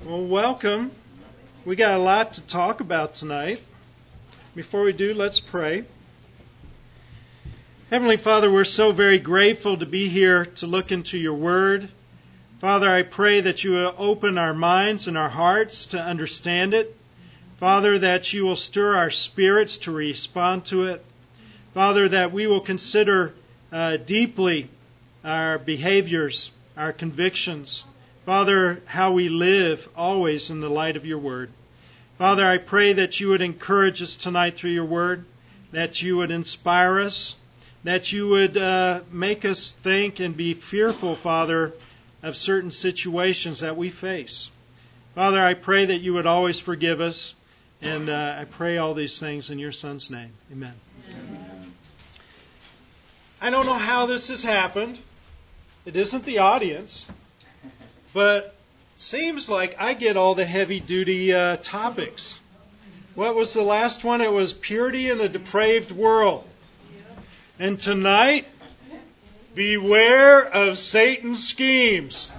Well, welcome. We got a lot to talk about tonight. Before we do, let's pray. Heavenly Father, we're so very grateful to be here to look into your word. Father, I pray that you will open our minds and our hearts to understand it. Father, that you will stir our spirits to respond to it. Father, that we will consider deeply our behaviors, our convictions. Father, how we live always in the light of your word. Father, I pray that you would encourage us tonight through your word, that you would inspire us, that you would make us think and be fearful, Father, of certain situations that we face. Father, I pray that you would always forgive us, and I pray all these things in your Son's name. Amen. Amen. I don't know how this has happened. It isn't the audience. But it seems like I get all the heavy-duty topics. What was the last one? It was purity in a depraved world. And tonight, beware of Satan's schemes.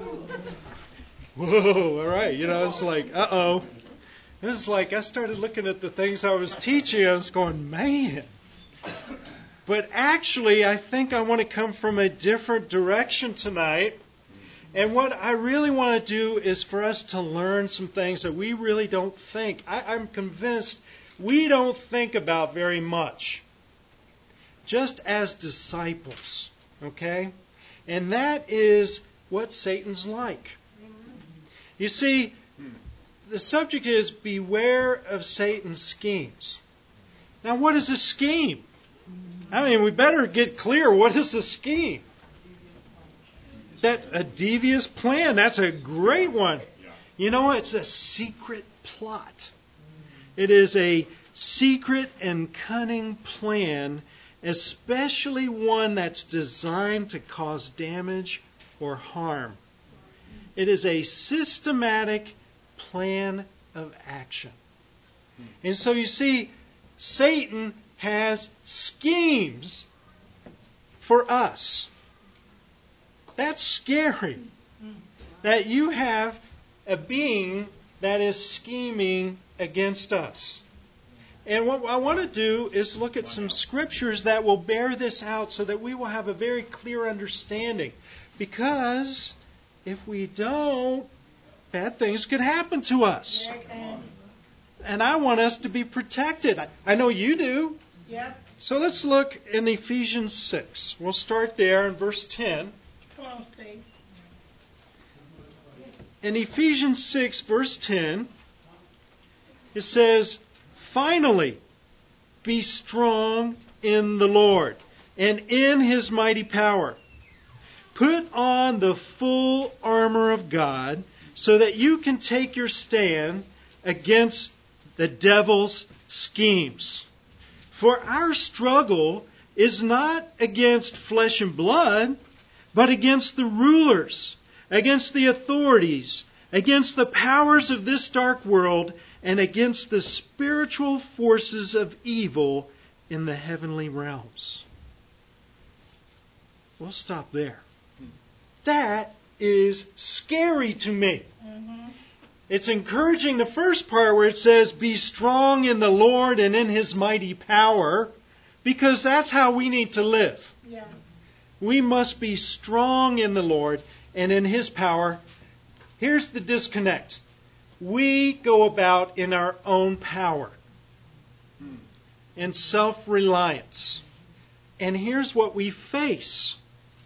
Whoa, all right. It's like, uh-oh. It's like I started looking at the things I was teaching. I was going, man. But actually, I think I want to come from a different direction tonight. And what I really want to do is for us to learn some things that we really don't think. I'm convinced we don't think about very much. Just as disciples. Okay? And that is what Satan's like. You see, the subject is beware of Satan's schemes. Now, what is a scheme? I mean, we better get clear. What is a scheme? That's a devious plan. That's a great one. You know, it's a secret plot. It is a secret and cunning plan, especially one that's designed to cause damage or harm. It is a systematic plan of action. And so you see, Satan has schemes for us. That's scary. That you have a being that is scheming against us. And what I want to do is look at some scriptures that will bear this out so that we will have a very clear understanding. Because if we don't, bad things could happen to us. And I want us to be protected. I know you do. Yep. So let's look in Ephesians 6. We'll start there in verse 10. Come on, Steve. In Ephesians 6, verse 10, it says, "Finally, be strong in the Lord and in His mighty power. Put on the full armor of God so that you can take your stand against the devil's schemes. For our struggle is not against flesh and blood, but against the rulers, against the authorities, against the powers of this dark world, and against the spiritual forces of evil in the heavenly realms." We'll stop there. That is scary to me. Mm-hmm. It's encouraging the first part where it says, "Be strong in the Lord and in His mighty power," because that's how we need to live. Yeah. We must be strong in the Lord and in His power. Here's the disconnect. We go about in our own power, in self-reliance. And here's what we face.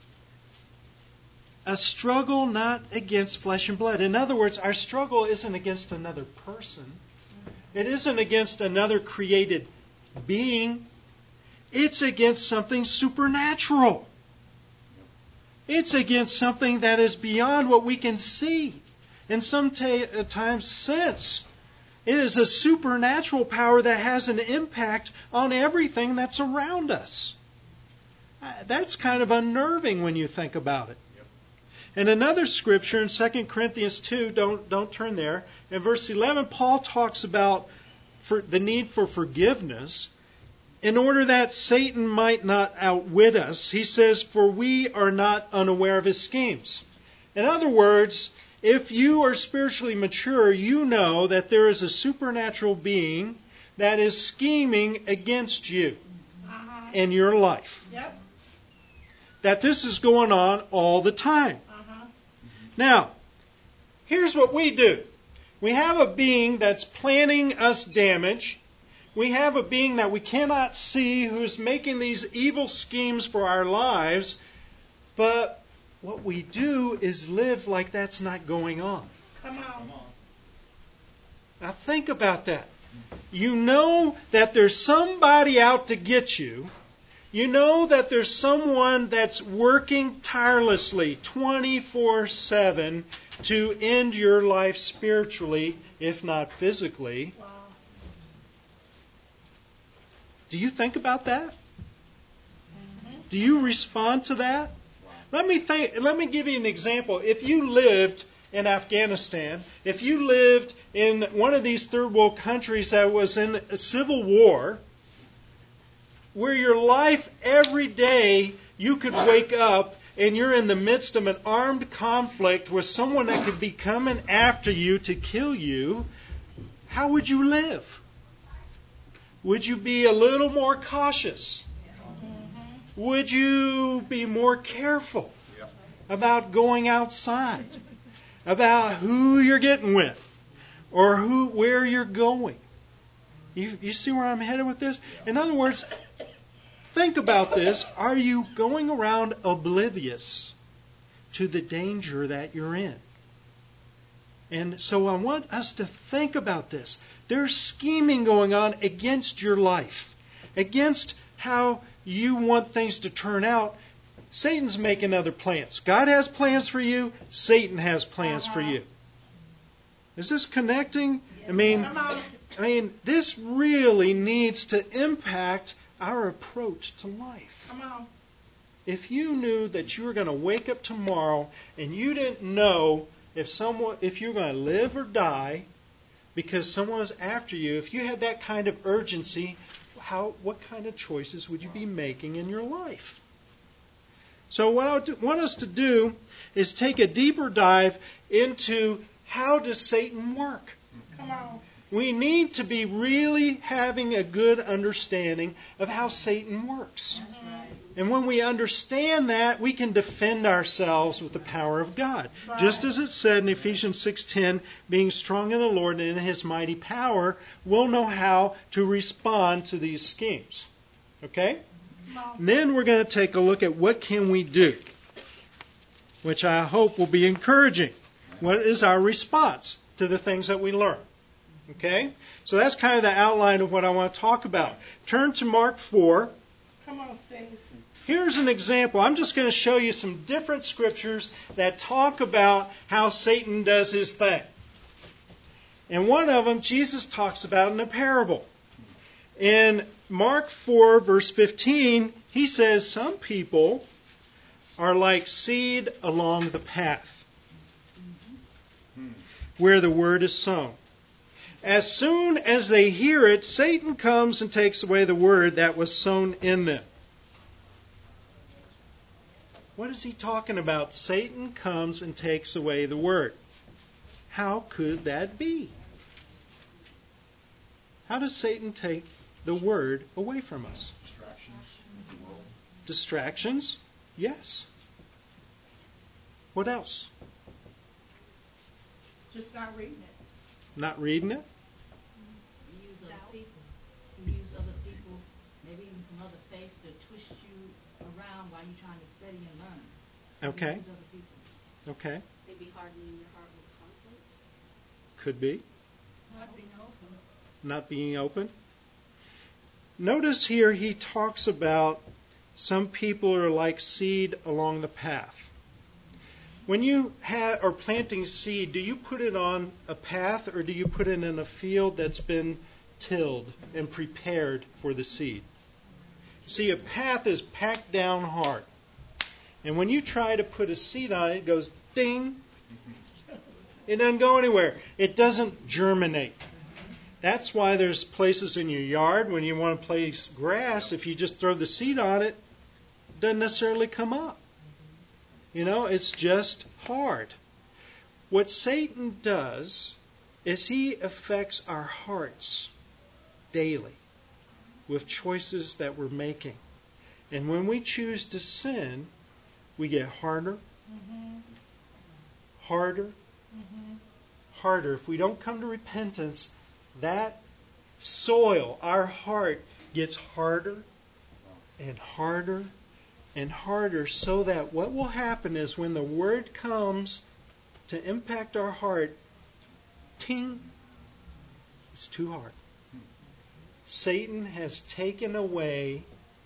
A struggle not against flesh and blood. In other words, our struggle isn't against another person. It isn't against another created being. It's against something supernatural. It's against something that is beyond what we can see and sometimes sense. It is a supernatural power that has an impact on everything that's around us. That's kind of unnerving when you think about it. In another scripture in 2 Corinthians 2, don't turn there, in verse 11, Paul talks about the need for forgiveness. In order that Satan might not outwit us, he says, "For we are not unaware of his schemes." In other words, If you are spiritually mature, you know that there is a supernatural being that is scheming against you in your life. Yep. That this is going on all the time. Now, here's what we do. We have a being that's planning us damage. We have a being that we cannot see who's making these evil schemes for our lives. But what we do is live like that's not going on. Come on. Now think about that. You know that there's somebody out to get you. You know that there's someone that's working tirelessly 24/7 to end your life spiritually, if not physically. Wow. Do you think about that? Do you respond to that? Let me give you an example. If you lived in Afghanistan, if you lived in one of these third world countries that was in a civil war, where your life every day you could wake up and you're in the midst of an armed conflict with someone that could be coming after you to kill you, how would you live? Would you be a little more cautious? Would you be more careful about going outside, about who you're getting with, or where you're going? You see where I'm headed with this? In other words, think about this. Are you going around oblivious to the danger that you're in? And so I want us to think about this. There's scheming going on against your life, against how you want things to turn out. Satan's making other plans. God has plans for you. Satan has plans for you. Is this connecting? I mean, this really needs to impact our approach to life. Come on. If you knew that you were going to wake up tomorrow and you didn't know if you're going to live or die because someone is after you, if you had that kind of urgency, what kind of choices would you be making in your life? So what I want us to do is take a deeper dive into how does Satan work. Come on. We need to be really having a good understanding of how Satan works. And when we understand that, we can defend ourselves with the power of God. Right. Just as it said in Ephesians 6:10, being strong in the Lord and in His mighty power, we'll know how to respond to these schemes. Okay? And then we're going to take a look at what can we do, which I hope will be encouraging. What is our response to the things that we learn? Okay? So that's kind of the outline of what I want to talk about. Turn to Mark 4. Come on, Steve. Here's an example. I'm just going to show you some different scriptures that talk about how Satan does his thing. And one of them, Jesus talks about in a parable. In Mark 4, verse 15, he says, some people are like seed along the path where the word is sown. As soon as they hear it, Satan comes and takes away the word that was sown in them. What is he talking about? Satan comes and takes away the word. How could that be? How does Satan take the word away from us? Distractions? Yes. What else? Just not reading it. Not reading it? You use other people. You use other people, maybe even from other faiths, to twist you around while you're trying to study and learn. So Okay. you use other people. Okay. Maybe hardening your heart with conflict. Could be. Not being open. Not being open. Notice here he talks about some people are like seed along the path. When you are planting seed, do you put it on a path or do you put it in a field that's been tilled and prepared for the seed? See, a path is packed down hard. And when you try to put a seed on it, it goes ding. It doesn't go anywhere. It doesn't germinate. That's why there's places in your yard when you want to place grass, if you just throw the seed on it, it doesn't necessarily come up. You know, it's just hard. what Satan does is he affects our hearts daily with choices that we're making. And when we choose to sin, we get harder, harder, harder. If we don't come to repentance, that soil, our heart, gets harder and harder and harder, so that what will happen is when the Word comes to impact our heart, ting, it's too hard. Satan has taken it away.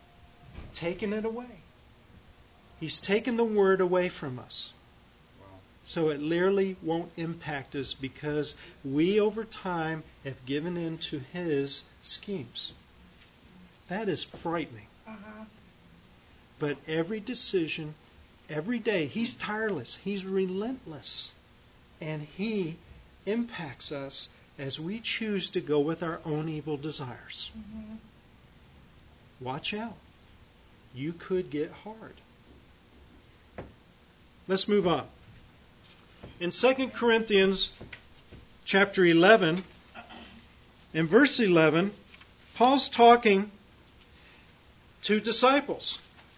He's taken the Word away from us. So it literally won't impact us because we, over time, have given in to his schemes. That is frightening. But every decision, every day, he's tireless. He's relentless. And he impacts us as we choose to go with our own evil desires. Watch out. You could get hard. Let's move on. In 2 Corinthians chapter 11, in verse 11, Paul's talking to disciples.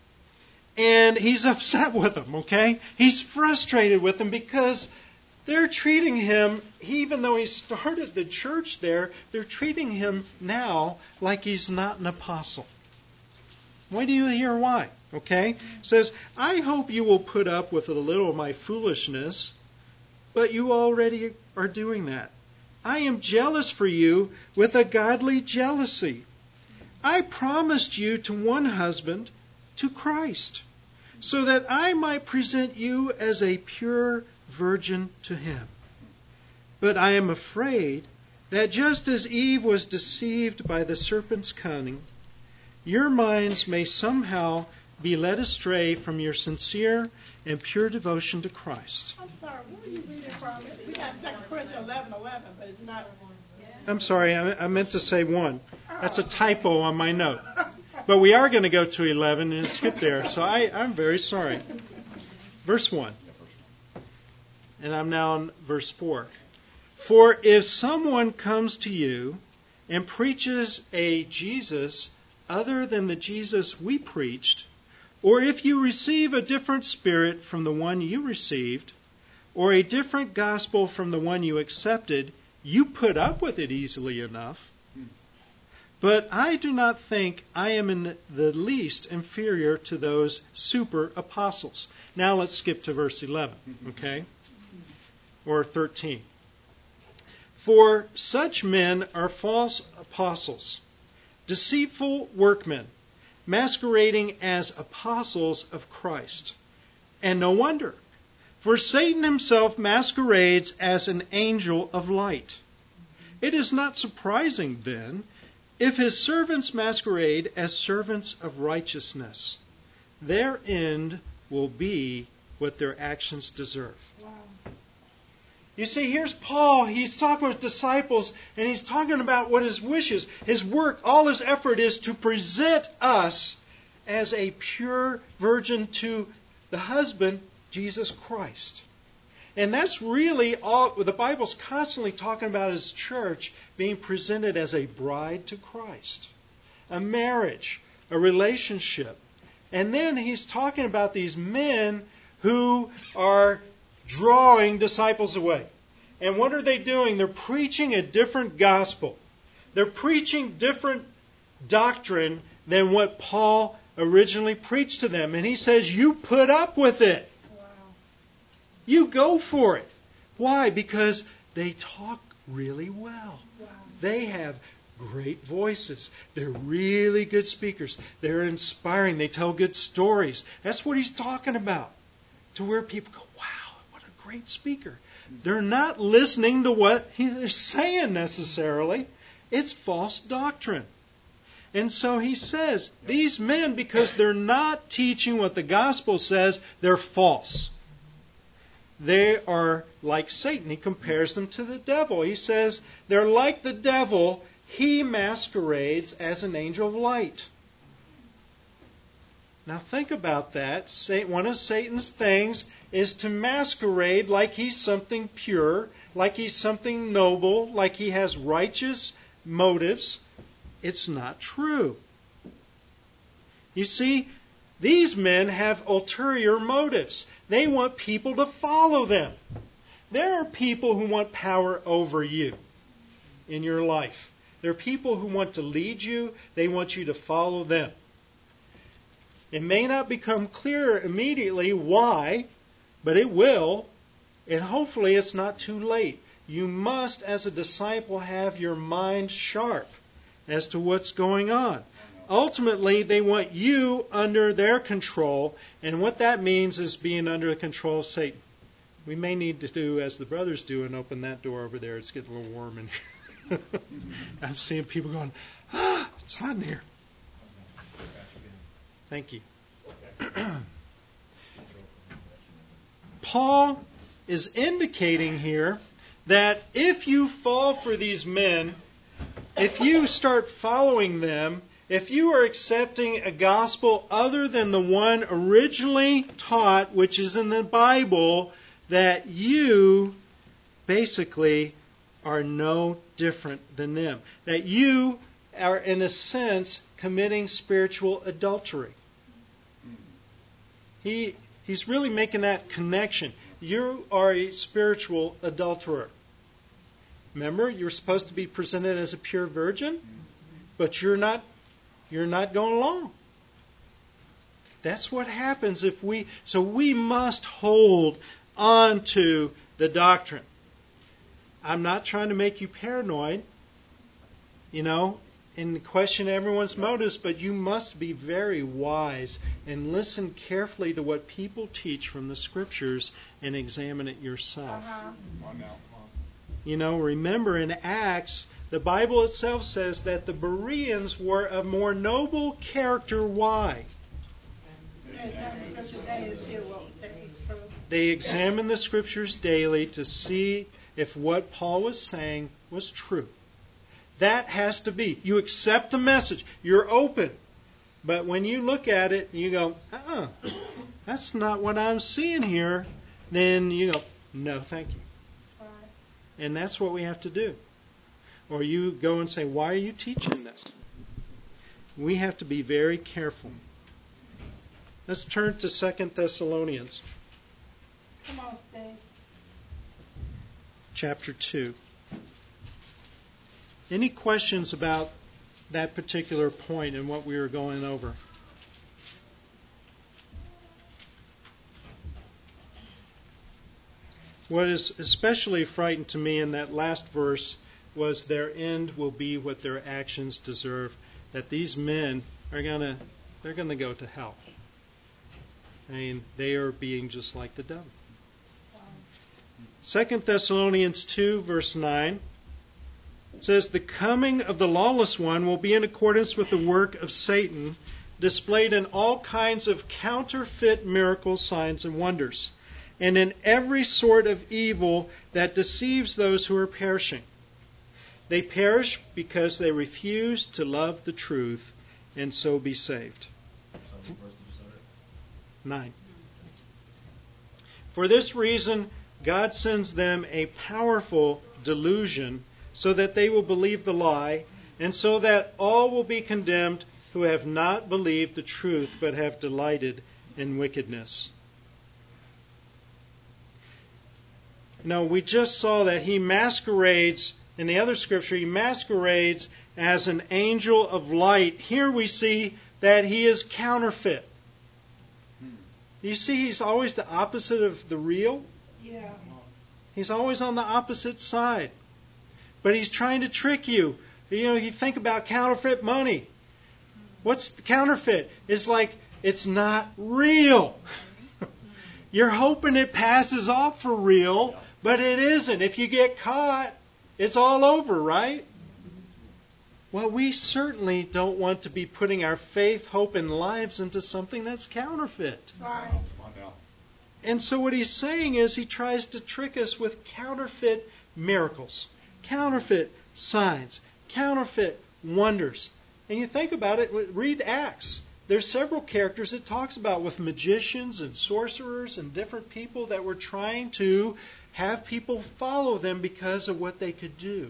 And he's upset with them, okay? He's frustrated with them because they're treating him, even though he started the church there, they're treating him now like he's not an apostle. Wait till you hear why, okay? It says, I hope you will put up with a little of my foolishness, but you already are doing that. I am jealous for you with a godly jealousy. I promised you to one husband, to Christ, so that I might present you as a pure virgin to him. But I am afraid that just as Eve was deceived by the serpent's cunning, your minds may somehow be led astray from your sincere and pure devotion to Christ. I'm sorry, where are you reading from? We got 2 Corinthians 11:11, but it's not. I'm sorry, I meant to say 1. That's a typo on my note. But we are going to go to 11 and skip there, so I'm very sorry. Verse 1. And I'm now on verse 4. For if someone comes to you and preaches a Jesus other than the Jesus we preached, or if you receive a different spirit from the one you received, or a different gospel from the one you accepted, you put up with it easily enough. But I do not think I am in the least inferior to those super apostles. Now let's skip to verse 11, okay? Or 13. For such men are false apostles, deceitful workmen, masquerading as apostles of Christ. And no wonder, for Satan himself masquerades as an angel of light. It is not surprising, then, if his servants masquerade as servants of righteousness. Their end will be what their actions deserve. Wow. You see, here's Paul. He's talking with disciples, and he's talking about what his wishes, his work, all his effort is to present us as a pure virgin to the husband, Jesus Christ. And that's really all the Bible's constantly talking about his church being presented as a bride to Christ. A marriage, a relationship. And then he's talking about these men who are drawing disciples away. And what are they doing? They're preaching a different gospel. They're preaching different doctrine than what Paul originally preached to them. And he says, you put up with it. You go for it. Why? Because they talk really well. Wow. They have great voices. They're really good speakers. They're inspiring. They tell good stories. That's what he's talking about. To where people go, wow, what a great speaker. They're not listening to what he's saying necessarily. It's false doctrine. And so he says, these men, because they're not teaching what the gospel says, they're false. They are like Satan. He compares them to the devil. He says they're like the devil. He masquerades as an angel of light. Now think about that. One of Satan's things is to masquerade like he's something pure, like he's something noble, like he has righteous motives. It's not true. You see, these men have ulterior motives. They want people to follow them. There are people who want power over you in your life. There are people who want to lead you. They want you to follow them. It may not become clear immediately why, but it will. And hopefully it's not too late. You must, as a disciple, have your mind sharp as to what's going on. Ultimately, they want you under their control, and what that means is being under the control of Satan. We may need to do as the brothers do and open that door over there. It's getting a little warm in here. I'm seeing people going, it's hot in here. Thank you. Paul is indicating here that if you fall for these men, if you start following them, if you are accepting a gospel other than the one originally taught, which is in the Bible, that you basically are no different than them. That you are, in a sense, committing spiritual adultery. He's really making that connection. You are a spiritual adulterer. Remember, you're supposed to be presented as a pure virgin, but you're not going along. That's what happens if we... So we must hold on to the doctrine. I'm not trying to make you paranoid, and question everyone's motives, but you must be very wise and listen carefully to what people teach from the Scriptures and examine it yourself. Remember in Acts, the Bible itself says that the Bereans were a more noble character. Why? They examined the Scriptures daily to see if what Paul was saying was true. That has to be. You accept the message. You're open. But when you look at it and you go, that's not what I'm seeing here, then you go, no, thank you. And that's what we have to do. Or you go and say, why are you teaching this? We have to be very careful. Let's turn to 2 Thessalonians. Come on, Steve. Chapter 2. Any questions about that particular point and what we were going over? What is especially frightened to me in that last verse was their end will be what their actions deserve. That these men are gonna go to hell. I mean, they are being just like the devil. 2 Thessalonians 2, verse 9 says, the coming of the lawless one will be in accordance with the work of Satan, displayed in all kinds of counterfeit miracles, signs, and wonders, and in every sort of evil that deceives those who are perishing. They perish because they refuse to love the truth and so be saved. 9. For this reason, God sends them a powerful delusion so that they will believe the lie, and so that all will be condemned who have not believed the truth but have delighted in wickedness. No, we just saw that he masquerades, in the other scripture, he masquerades as an angel of light. Here we see that he is counterfeit. You see, he's always the opposite of the real. Yeah. He's always on the opposite side. But he's trying to trick you. You think about counterfeit money. What's the counterfeit? It's like, it's not real. You're hoping it passes off for real, but it isn't. If you get caught, it's all over, right? Well, we certainly don't want to be putting our faith, hope, and lives into something that's counterfeit. Right. And so what he's saying is he tries to trick us with counterfeit miracles, counterfeit signs, counterfeit wonders. And you think about it, read Acts. there's several characters it talks about with magicians and sorcerers and different people that were trying to have people follow them because of what they could do.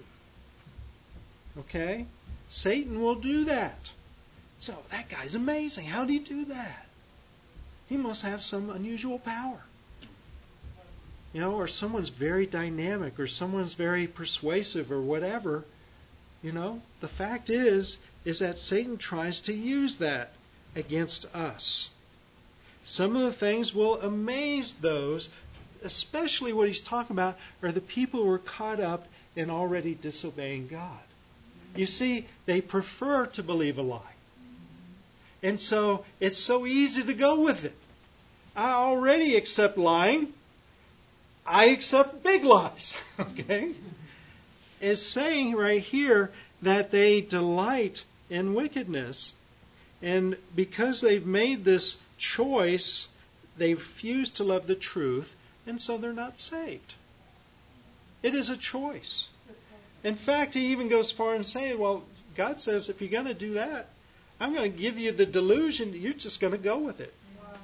Okay? Satan will do that. So, that guy's amazing. How did he do that? He must have some unusual power. You know, or someone's very dynamic, or someone's very persuasive, or whatever. You know, the fact is that Satan tries to use that against us. Some of the things will amaze those, especially what he's talking about, are the people who are caught up in already disobeying God. You see, they prefer to believe a lie. And so, it's so easy to go with it. I already accept lying. I accept big lies. Okay? It's saying right here that they delight in wickedness. And because they've made this choice, they refuse to love the truth, and so they're not saved. It is a choice. In fact, he even goes far and saying, well, God says if you're going to do that, I'm going to give you the delusion, you're just going to go with it. Wow.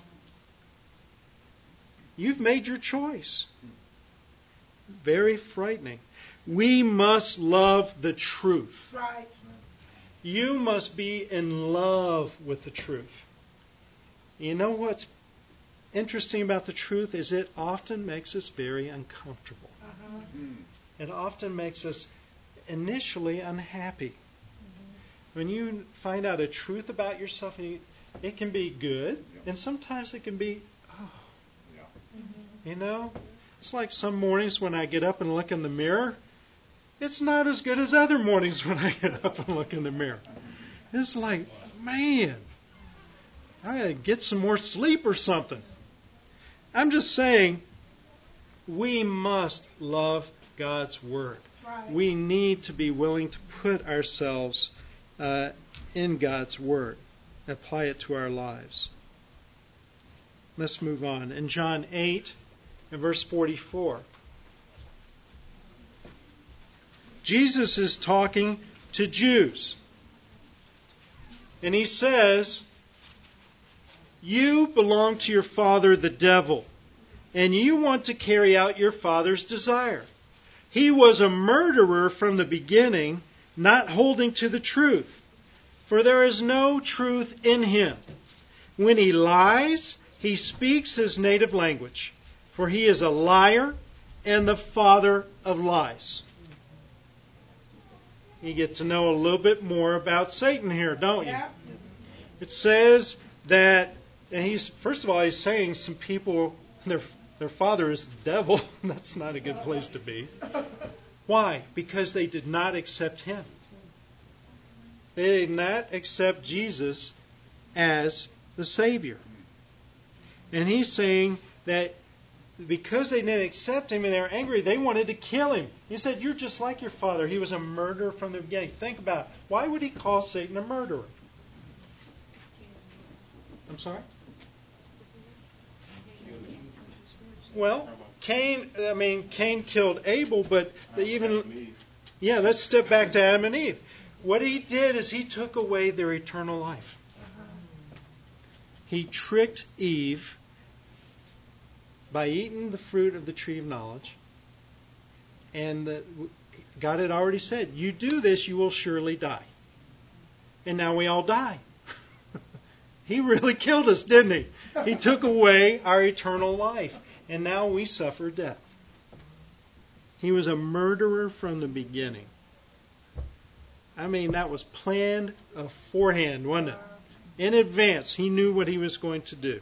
You've made your choice. Very frightening. We must love the truth. Right. You must be in love with the truth. You know what's interesting about the truth is it often makes us very uncomfortable. Uh-huh. It often makes us initially unhappy. When you find out a truth about yourself, it can be good, and sometimes it can be, you know, it's like some mornings when I get up and look in the mirror, it's not as good as other mornings when I get up and look in the mirror. It's like, man, I gotta get some more sleep or something. I'm just saying, we must love God's Word. Right. We need to be willing to put ourselves in God's Word, apply it to our lives. Let's move on. In John 8 and verse 44, Jesus is talking to Jews. And he says, you belong to your father, the devil, and you want to carry out your father's desire. He was a murderer from the beginning, not holding to the truth, for there is no truth in him. When he lies, he speaks his native language, for he is a liar and the father of lies. You get to know a little bit more about Satan here, don't you? Yeah. It says that, and first of all, he's saying some people, their father is the devil. That's not a good place to be. Why? Because they did not accept him. They did not accept Jesus as the Savior. And he's saying that because they didn't accept him and they were angry, they wanted to kill him. He said, you're just like your father. He was a murderer from the beginning. Think about it. Why would he call Satan a murderer? I'm sorry? Well, Cain killed Abel, but let's step back to Adam and Eve. What he did is he took away their eternal life. He tricked Eve by eating the fruit of the tree of knowledge. And God had already said, you do this, you will surely die. And now we all die. He really killed us, didn't he? He took away our eternal life. And now we suffer death. He was a murderer from the beginning. I mean, that was planned beforehand, wasn't it? In advance, he knew what he was going to do.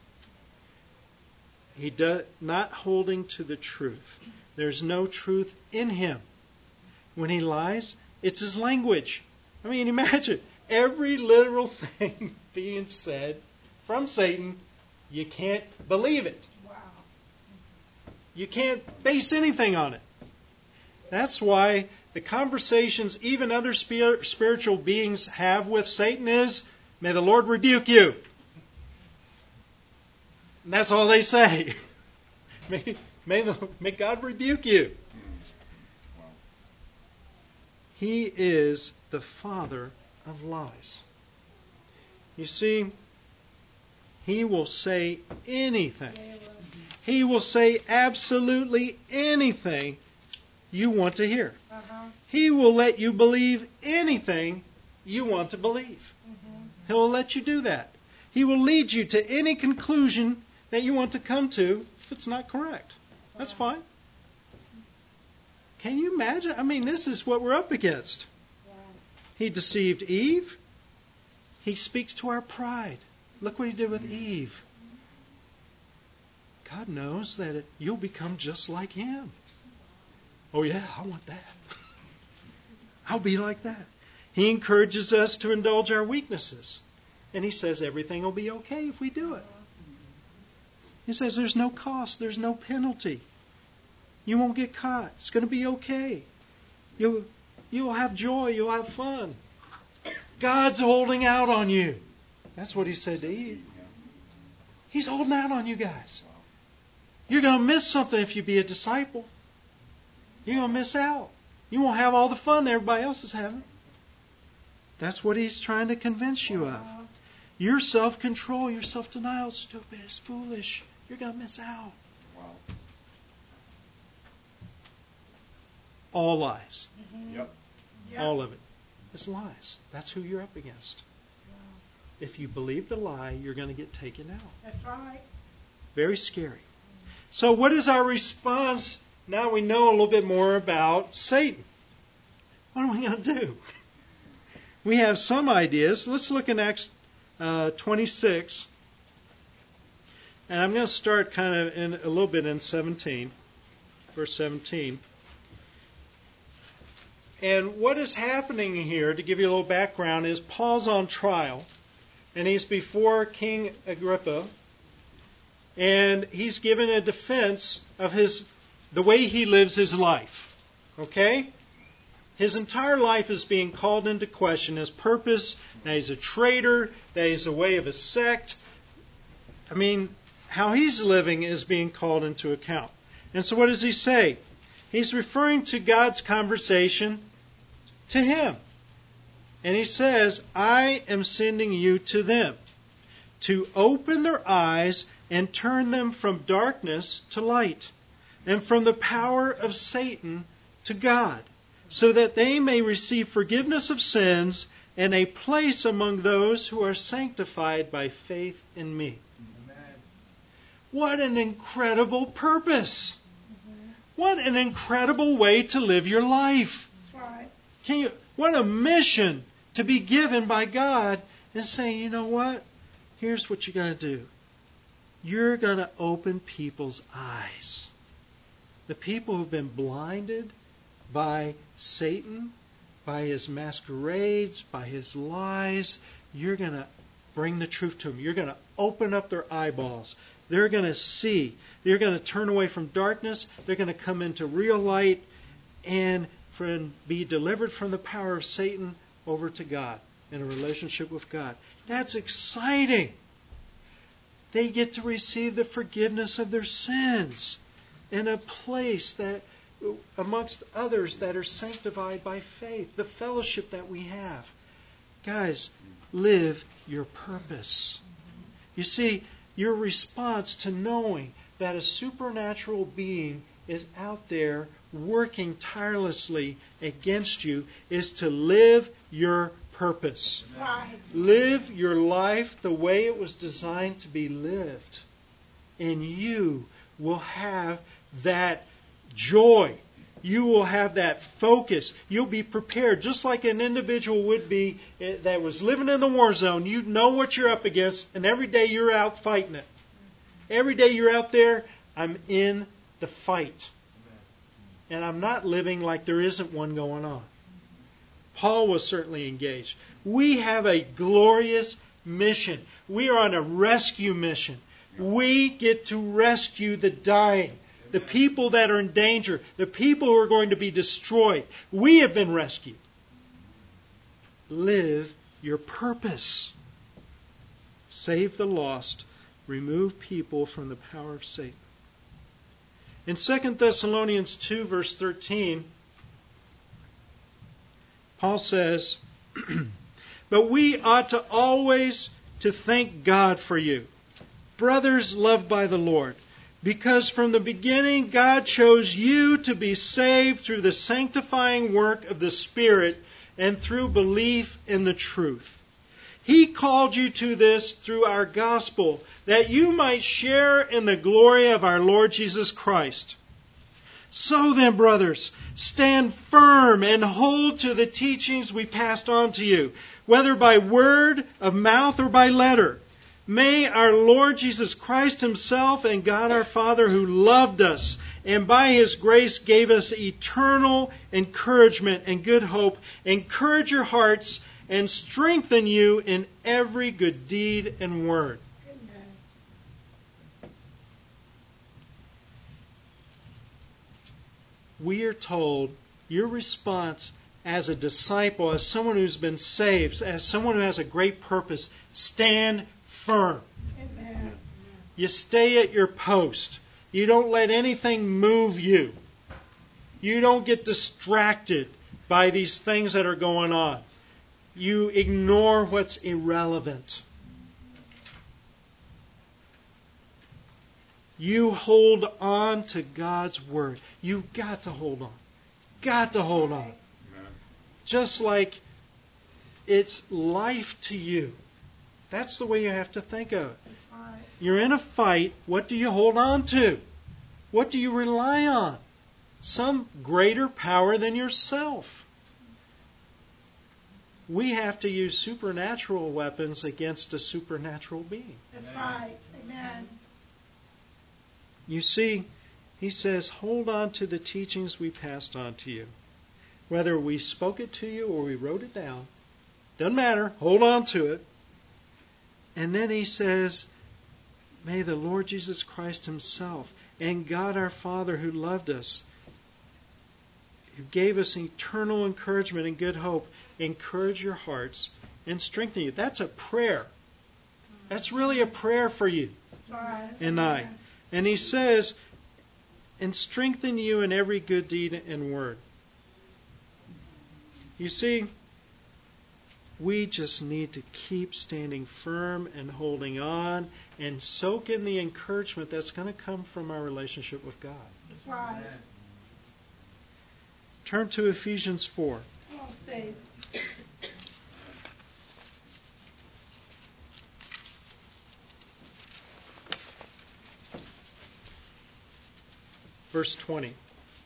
He does not holding to the truth. There's no truth in him. When he lies, it's his language. I mean, imagine every literal thing being said from Satan. You can't believe it. Wow. You can't base anything on it. That's why the conversations even other spiritual beings have with Satan is, may the Lord rebuke you. And that's all they say. May God rebuke you. He is the father of lies. You see, he will say anything. He will say absolutely anything you want to hear. He will let you believe anything you want to believe. He'll let you do that. He will lead you to any conclusion that you want to come to if it's not correct. That's fine. Can you imagine? I mean, this is what we're up against. He deceived Eve. He speaks to our pride. Look what he did with Eve. God knows that you'll become just like him. Oh yeah, I want that. I'll be like that. He encourages us to indulge our weaknesses. And he says everything will be okay if we do it. He says there's no cost, there's no penalty. You won't get caught. It's going to be okay. You'll have joy, you'll have fun. God's holding out on you. That's what he said to Eve. He's holding out on you guys. You're going to miss something if you be a disciple. You're going to miss out. You won't have all the fun that everybody else is having. That's what he's trying to convince you of. Your self-control, your self-denial is stupid, it's foolish. You're going to miss out. All lies. Yep. All of it. It's lies. That's who you're up against. If you believe the lie, you're going to get taken out. That's right. Very scary. So what is our response? Now we know a little bit more about Satan. What are we going to do? We have some ideas. Let's look in Acts 26. And I'm going to start kind of in a little bit in 17. Verse 17. And what is happening here, to give you a little background, is Paul's on trial. And he's before King Agrippa. And he's given a defense of the way he lives his life. Okay? His entire life is being called into question. His purpose, that he's a traitor, that he's a way of a sect. I mean, how he's living is being called into account. And so what does he say? He's referring to God's conversation to him. And he says, I am sending you to them to open their eyes and turn them from darkness to light and from the power of Satan to God, so that they may receive forgiveness of sins and a place among those who are sanctified by faith in me. Amen. What an incredible purpose. What an incredible way to live your life. That's right. What a mission to be given by God and saying, you know what? Here's what you're going to do. You're going to open people's eyes. The people who've been blinded by Satan, by his masquerades, by his lies, you're going to bring the truth to them. You're going to open up their eyeballs. They're going to see. They're going to turn away from darkness. They're going to come into real light and be delivered from the power of Satan over to God in a relationship with God. That's exciting. They get to receive the forgiveness of their sins in a place that, amongst others that are sanctified by faith, the fellowship that we have. Guys, live your purpose. You see, your response to knowing that a supernatural being is out there working tirelessly against you is to live your purpose. Right. Live your life the way it was designed to be lived. And you will have that joy. You will have that focus. You'll be prepared, just like an individual would be that was living in the war zone. You know what you're up against, and every day you're out fighting it. Every day you're out there, I'm in the fight. And I'm not living like there isn't one going on. Paul was certainly engaged. We have a glorious mission. We are on a rescue mission. We get to rescue the dying, the people that are in danger, the people who are going to be destroyed. We have been rescued. Live your purpose. Save the lost. Remove people from the power of Satan. In 2 Thessalonians 2, verse 13, Paul says, but we ought to always to thank God for you. Brothers loved by the Lord, because from the beginning God chose you to be saved through the sanctifying work of the Spirit and through belief in the truth. He called you to this through our gospel, that you might share in the glory of our Lord Jesus Christ. So then, brothers, stand firm and hold to the teachings we passed on to you, whether by word of mouth or by letter. May our Lord Jesus Christ Himself and God our Father, who loved us and by His grace gave us eternal encouragement and good hope, encourage your hearts and strengthen you in every good deed and word. Amen. We are told your response as a disciple, as someone who's been saved, as someone who has a great purpose, stand firm. Amen. You stay at your post. You don't let anything move you. You don't get distracted by these things that are going on. You ignore what's irrelevant. You hold on to God's Word. You've got to hold on. Got to hold on. Amen. Just like it's life to you. That's the way you have to think of it. That's right. You're in a fight. What do you hold on to? What do you rely on? Some greater power than yourself. We have to use supernatural weapons against a supernatural being. That's right. Amen. You see, he says, hold on to the teachings we passed on to you. Whether we spoke it to you or we wrote it down, doesn't matter. Hold on to it. And then he says, may the Lord Jesus Christ Himself and God our Father, who loved us, who gave us eternal encouragement and good hope, encourage your hearts and strengthen you. That's a prayer. That's really a prayer for you That's right. and I. And he says, and strengthen you in every good deed and word. You see, we just need to keep standing firm and holding on and soak in the encouragement that's going to come from our relationship with God. That's right. Turn to Ephesians 4. Come on, Steve. Verse 20.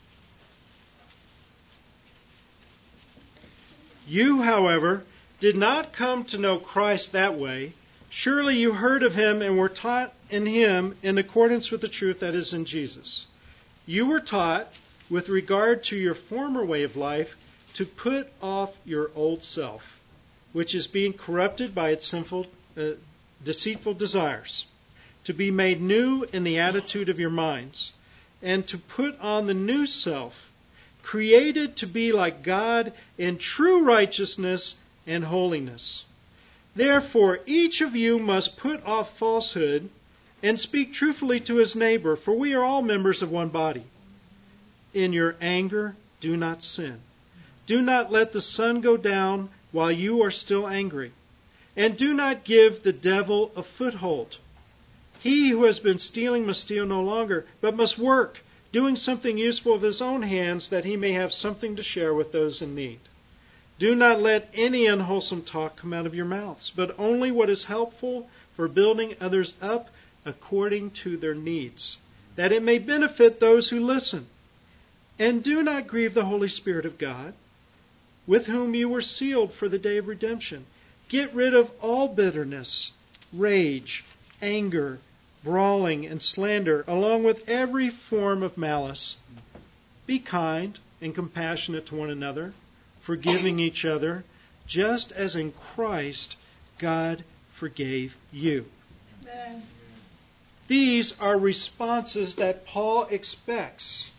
You, however, did not come to know Christ that way. Surely you heard of Him and were taught in Him in accordance with the truth that is in Jesus. You were taught, with regard to your former way of life, to put off your old self, which is being corrupted by its sinful, deceitful desires, to be made new in the attitude of your minds, and to put on the new self, created to be like God in true righteousness and holiness. Therefore, each of you must put off falsehood and speak truthfully to his neighbor, for we are all members of one body. In your anger, do not sin. Do not let the sun go down while you are still angry. And do not give the devil a foothold. He who has been stealing must steal no longer, but must work, doing something useful of his own hands, that he may have something to share with those in need. Do not let any unwholesome talk come out of your mouths, but only what is helpful for building others up according to their needs, that it may benefit those who listen. And do not grieve the Holy Spirit of God, with whom you were sealed for the day of redemption. Get rid of all bitterness, rage, anger, brawling, and slander, along with every form of malice. Be kind and compassionate to one another, forgiving each other, just as in Christ God forgave you. Amen. These are responses that Paul expects.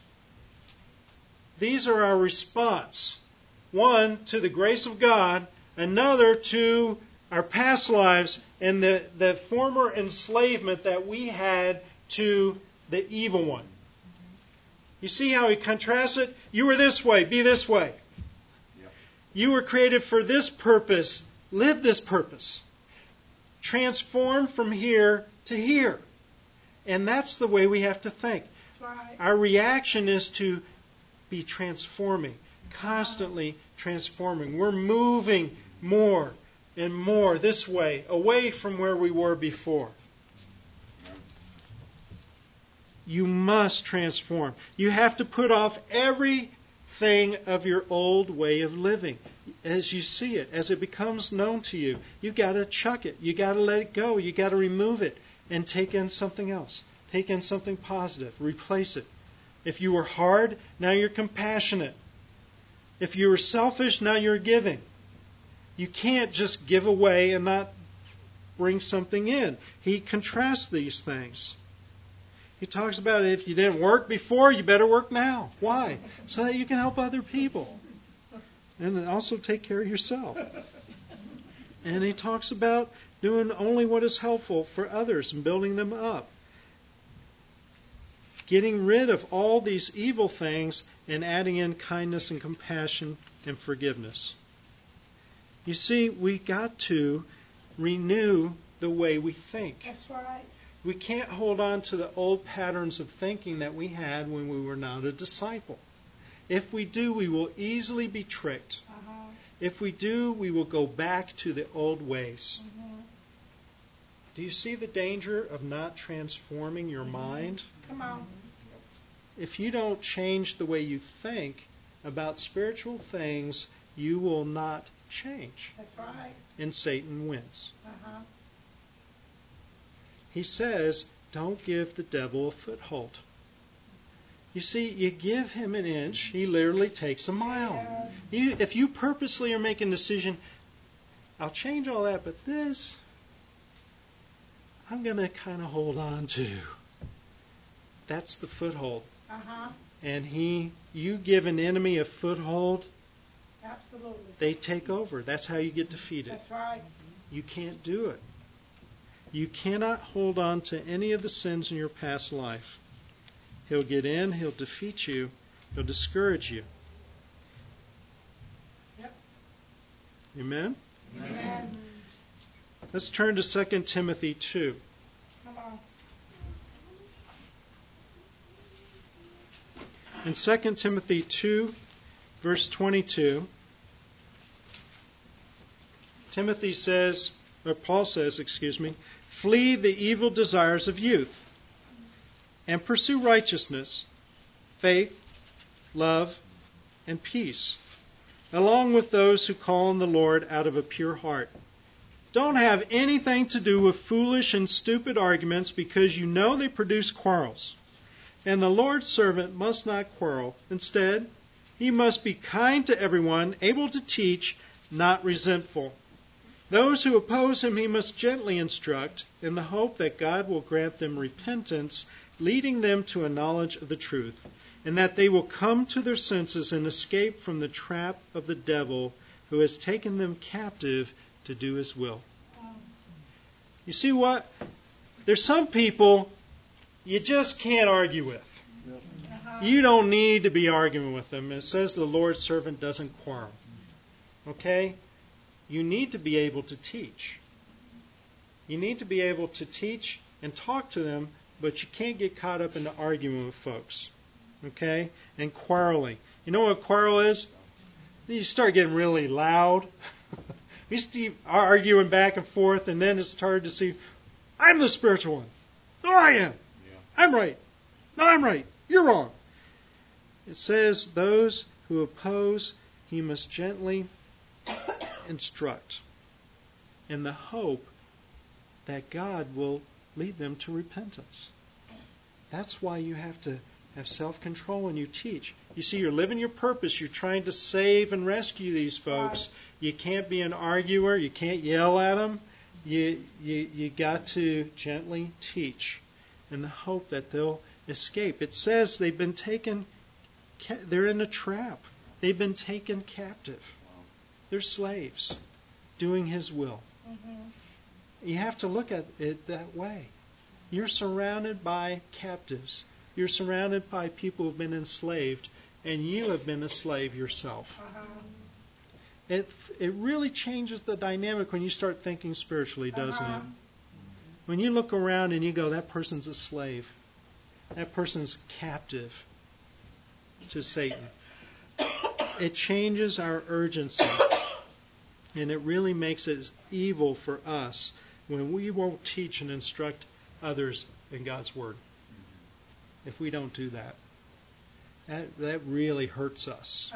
These are our response. One, to the grace of God. Another, to our past lives and the former enslavement that we had to the evil one. You see how he contrasts it? You were this way, be this way. Yep. You were created for this purpose, live this purpose. transformed from here to here. And that's the way we have to think. That's right. Our reaction is to be transforming, constantly transforming. We're moving more and more this way, away from where we were before. You must transform. You have to put off everything of your old way of living. As you see it, as it becomes known to you, you've got to chuck it. You've got to let it go. You've got to remove it and take in something else. Take in something positive. Replace it. If you were hard, now you're compassionate. If you were selfish, now you're giving. You can't just give away and not bring something in. He contrasts these things. He talks about if you didn't work before, you better work now. Why? So that you can help other people. And also take care of yourself. And he talks about doing only what is helpful for others and building them up. Getting rid of all these evil things and adding in kindness and compassion and forgiveness. You see, we got to renew the way we think. That's right. We can't hold on to the old patterns of thinking that we had when we were not a disciple. If we do, we will easily be tricked. If we do, we will go back to the old ways. Do you see the danger of not transforming your mind? Come on. If you don't change the way you think about spiritual things, you will not change. That's right. And Satan wins. Uh-huh. He says, don't give the devil a foothold. You see, you give him an inch, he literally takes a mile. If you purposely are making a decision, I'll change all that, but this, I'm going to kind of hold on to. That's the foothold. Uh-huh. And you give an enemy a foothold, Absolutely. they take over. That's how you get defeated. That's right. You can't do it. You cannot hold on to any of the sins in your past life. He'll get in, he'll defeat you, he'll discourage you. Yep. Amen? Amen. Let's turn to 2 Timothy 2. Come on. In 2 Timothy 2, verse 22, Paul says, flee the evil desires of youth and pursue righteousness, faith, love, and peace, along with those who call on the Lord out of a pure heart. Don't have anything to do with foolish and stupid arguments because you know they produce quarrels. And the Lord's servant must not quarrel. Instead, he must be kind to everyone, able to teach, not resentful. Those who oppose him he must gently instruct, in the hope that God will grant them repentance, leading them to a knowledge of the truth, and that they will come to their senses and escape from the trap of the devil who has taken them captive to do his will. You see what? There's some people you just can't argue with. You don't need to be arguing with them. It says the Lord's servant doesn't quarrel. Okay? You need to be able to teach. You need to be able to teach and talk to them, but you can't get caught up in the arguing with folks. Okay? And quarreling. You know what a quarrel is? You start getting really loud. You start arguing back and forth, and then it's hard to see, I'm the spiritual one. No, I am. I'm right. No, I'm right. You're wrong. It says, those who oppose, he must gently instruct in the hope that God will lead them to repentance. That's why you have to have self-control when you teach. You see, you're living your purpose. You're trying to save and rescue these folks. You can't be an arguer. You can't yell at them. You got to gently teach in the hope that they'll escape. It says they've been taken, they're in a trap. They've been taken captive. They're slaves doing his will. Mm-hmm. You have to look at it that way. You're surrounded by captives. You're surrounded by people who've been enslaved, and you have been a slave yourself. Uh-huh. It really changes the dynamic when you start thinking spiritually, doesn't it? When you look around and you go, that person's a slave. That person's captive to Satan. It changes our urgency. And it really makes it evil for us when we won't teach and instruct others in God's Word. If we don't do that. That really hurts us.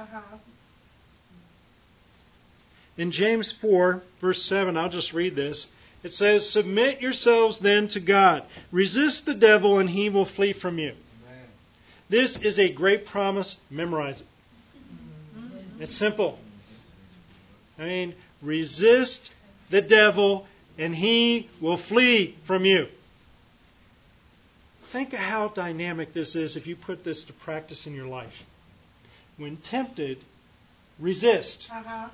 In James 4, verse 7, I'll just read this. It says, "Submit yourselves then to God. Resist the devil and he will flee from you." Amen. This is a great promise. Memorize it. It's simple. I mean, resist the devil and he will flee from you. Think of how dynamic this is if you put this to practice in your life. When tempted, resist.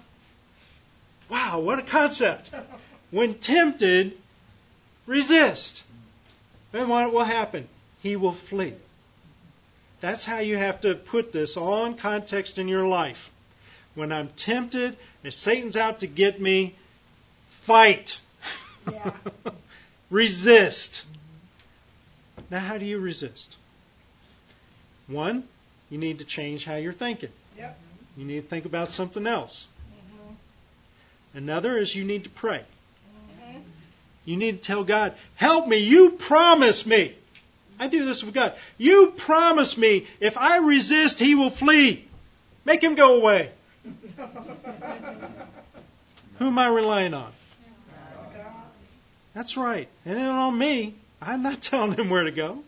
Wow, what a concept. When tempted, resist. And what will happen? He will flee. That's how you have to put this all in context in your life. When I'm tempted and Satan's out to get me, fight. Yeah. Resist. Now, how do you resist? One, you need to change how you're thinking. Yep. You need to think about something else. Another is you need to pray. You need to tell God, help me, you promise me. I do this with God. You promise me if I resist, he will flee. Make him go away. Who am I relying on? That's right. And it ain't on me. I'm not telling him where to go.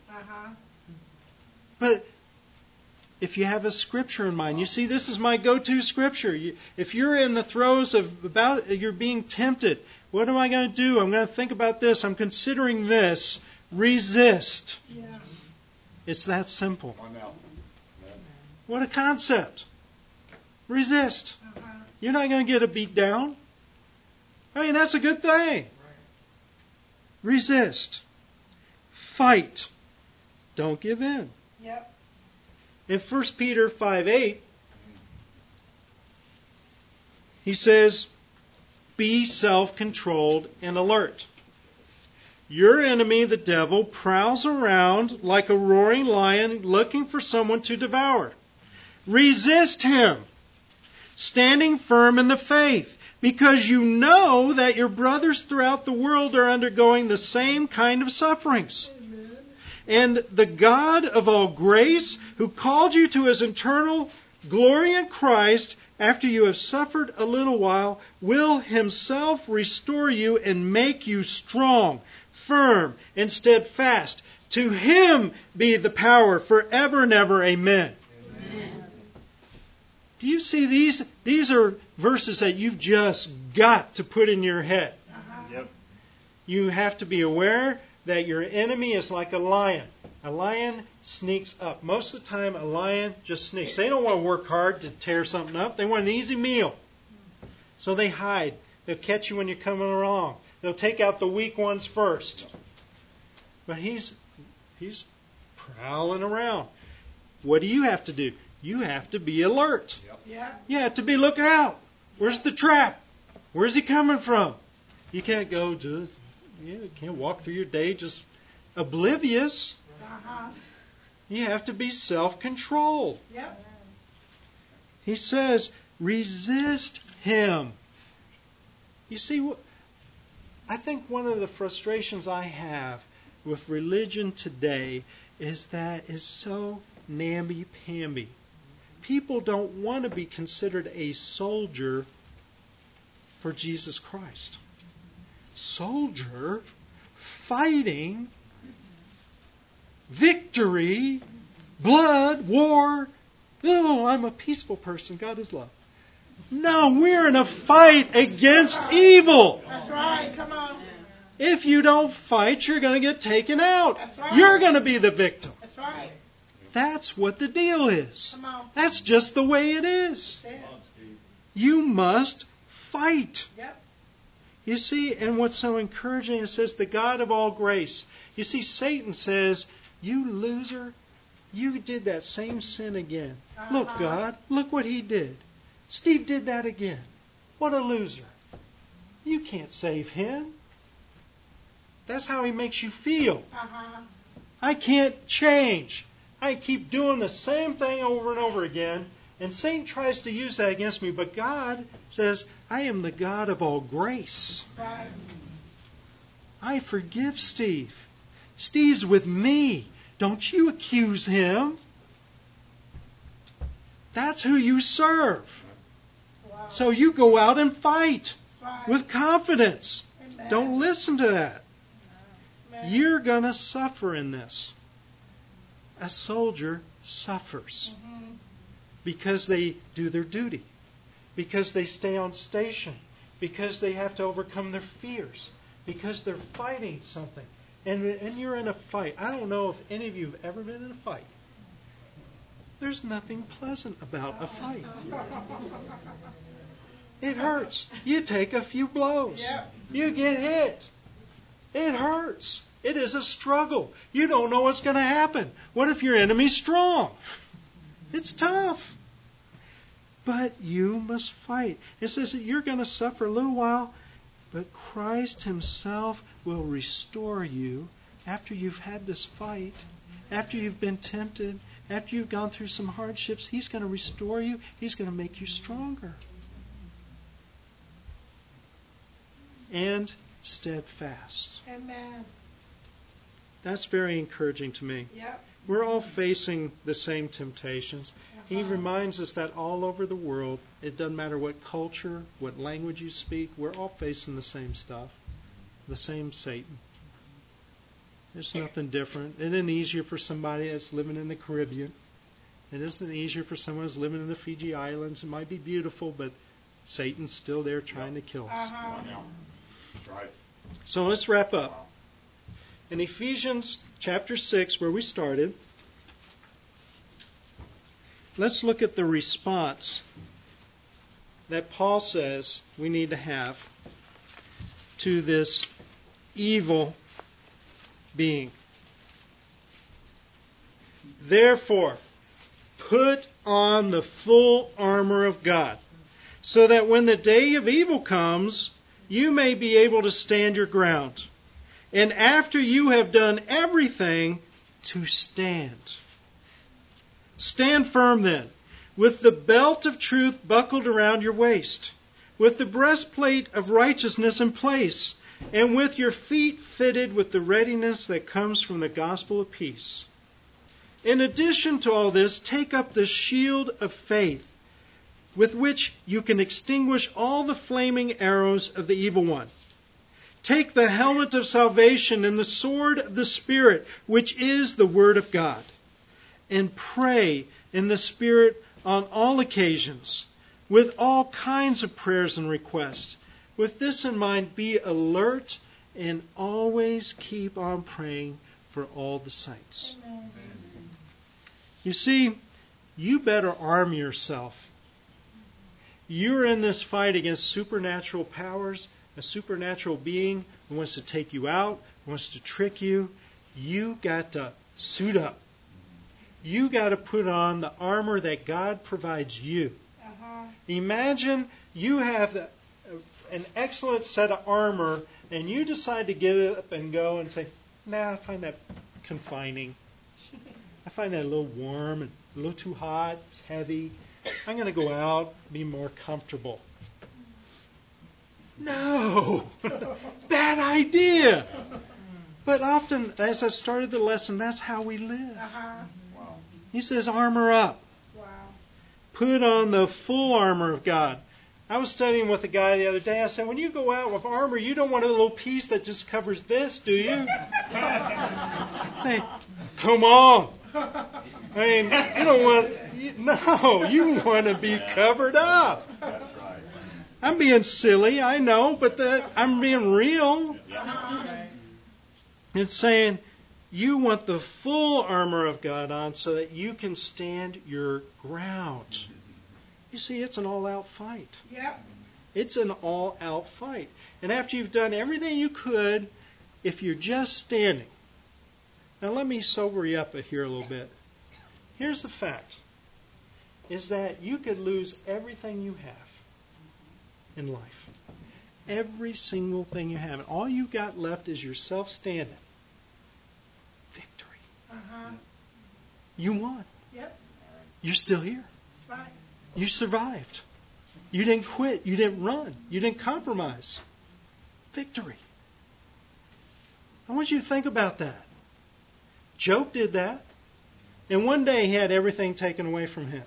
But if you have a scripture in mind, you see, this is my go-to scripture. If you're in the throes of you're being tempted, what am I going to do? I'm going to think about this. I'm considering this. Resist. Yeah. It's that simple. What a concept. Resist. You're not going to get a beat down. I mean, that's a good thing. Resist. Fight. Don't give in. Yep. In 1 Peter 5:8, he says, be self-controlled and alert. Your enemy, the devil, prowls around like a roaring lion looking for someone to devour. Resist him, standing firm in the faith, because you know that your brothers throughout the world are undergoing the same kind of sufferings. And the God of all grace, who called you to his eternal glory in Christ, after you have suffered a little while, will himself restore you and make you strong, firm, and steadfast. To him be the power forever and ever. Amen. Amen. Do you see these? These are verses that you've just got to put in your head. Yep. You have to be aware that your enemy is like a lion. A lion sneaks up. Most of the time, a lion just sneaks. They don't want to work hard to tear something up. They want an easy meal. So they hide. They'll catch you when you're coming along. They'll take out the weak ones first. But he's prowling around. What do you have to do? You have to be alert. Yep. You have to be looking out. Where's the trap? Where's he coming from? You can't go just... You can't walk through your day just oblivious. You have to be self-controlled. Yep. He says, resist him. You see, I think one of the frustrations I have with religion today is that it's so namby-pamby. People don't want to be considered a soldier for Jesus Christ. Soldier, fighting, victory, blood, war. Oh, I'm a peaceful person. God is love. No, we're in a fight against evil. That's right. Come on. If you don't fight, you're going to get taken out. That's right. You're going to be the victim. That's right. That's what the deal is. Come on. That's just the way it is. You must fight. Yep. You see, and what's so encouraging, it says, the God of all grace. You see, Satan says, you loser, you did that same sin again. Look, God, look what he did. Steve did that again. What a loser. You can't save him. That's how he makes you feel. I can't change. I keep doing the same thing over and over again. And Satan tries to use that against me. But God says, I am the God of all grace. Right. I forgive Steve. Steve's with me. Don't you accuse him. That's who you serve. Wow. So you go out and fight Right. with confidence. Amen. Don't listen to that. Amen. You're going to suffer in this. A soldier suffers Mhm. because they do their duty, because they stay on station, because they have to overcome their fears, because they're fighting something. And you're in a fight. I don't know if any of you have ever been in a fight. There's nothing pleasant about a fight. It hurts. You take a few blows. Yep. You get hit. It hurts. It is a struggle. You don't know what's going to happen. What if your enemy's strong? It's tough. But you must fight. It says that you're going to suffer a little while, but Christ Himself will restore you after you've had this fight, after you've been tempted, after you've gone through some hardships. He's going to restore you. He's going to make you stronger. And steadfast. Amen. That's very encouraging to me. Yep. We're all facing the same temptations. He reminds us that all over the world, it doesn't matter what culture, what language you speak, we're all facing the same stuff, the same Satan. There's nothing different. It isn't easier for somebody that's living in the Caribbean. It isn't easier for someone who's living in the Fiji Islands. It might be beautiful, but Satan's still there trying to kill us. That's right. So let's wrap up. In Ephesians chapter 6, where we started, let's look at the response that Paul says we need to have to this evil being. Therefore, put on the full armor of God, so that when the day of evil comes, you may be able to stand your ground. And after you have done everything, to stand. Stand firm then, with the belt of truth buckled around your waist, with the breastplate of righteousness in place, and with your feet fitted with the readiness that comes from the gospel of peace. In addition to all this, take up the shield of faith, with which you can extinguish all the flaming arrows of the evil one. Take the helmet of salvation and the sword of the Spirit, which is the Word of God. And pray in the Spirit on all occasions, with all kinds of prayers and requests. With this in mind, be alert and always keep on praying for all the saints. Amen. You see, you better arm yourself. You're in this fight against supernatural powers, a supernatural being who wants to take you out, who wants to trick you. You got to suit up. You got to put on the armor that God provides you. Imagine you have an excellent set of armor and you decide to get up and go and say, nah, I find that confining. I find that a little warm and a little too hot. It's heavy. I'm going to go out, be more comfortable. No! Bad idea! But often, as I started the lesson, that's how we live. He says, armor up. Wow. Put on the full armor of God. I was studying with a guy the other day. I said, when you go out with armor, you don't want a little piece that just covers this, do you? Say, come on. I mean, you don't want... you want to be covered up. That's right. I'm being silly, I know, but I'm being real. It's saying you want the full armor of God on so that you can stand your ground. You see, it's an all-out fight. Yep. It's an all-out fight. And after you've done everything you could, if you're just standing. Now let me sober you up here a little bit. Here's the fact, is that you could lose everything you have in life. Every single thing you have. And all you got left is yourself standing. Victory. Uh-huh. You won. Yep. You're still here. That's right. You survived. You didn't quit. You didn't run. You didn't compromise. Victory. I want you to think about that. Job did that. And one day he had everything taken away from him.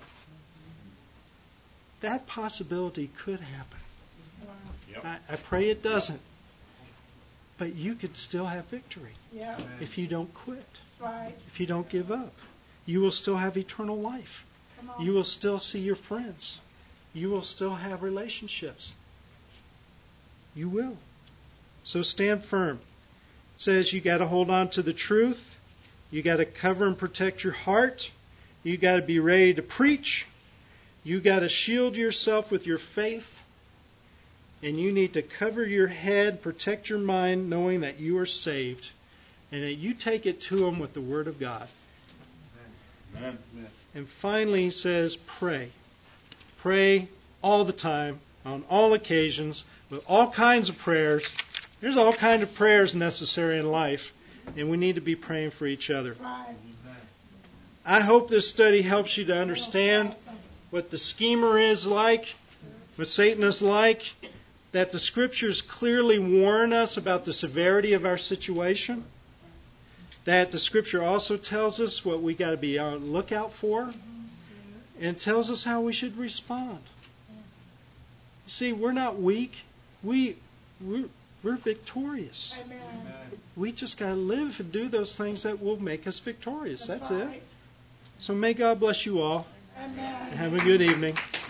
That possibility could happen. Yep. I pray it doesn't. But you could still have victory Yeah. if you don't quit, That's right. if you don't give up. You will still have eternal life. Come on. You will still see your friends. You will still have relationships. You will. So stand firm. It says you got to hold on to the truth. You got to cover and protect your heart. You got to be ready to preach. You got to shield yourself with your faith. And you need to cover your head, protect your mind, knowing that you are saved. And that you take it to Him with the Word of God. Amen. And finally, he says, pray. Pray all the time, on all occasions, with all kinds of prayers. There's all kinds of prayers necessary in life, and we need to be praying for each other. That's right. I hope this study helps you to understand what the schemer is like, what Satan is like, that the Scriptures clearly warn us about the severity of our situation, that the Scripture also tells us what we got to be on the lookout for, and tells us how we should respond. You see, we're not weak. We're victorious. Amen. We just got to live and do those things that will make us victorious. That's right. it. So may God bless you all. Amen. And have a good evening.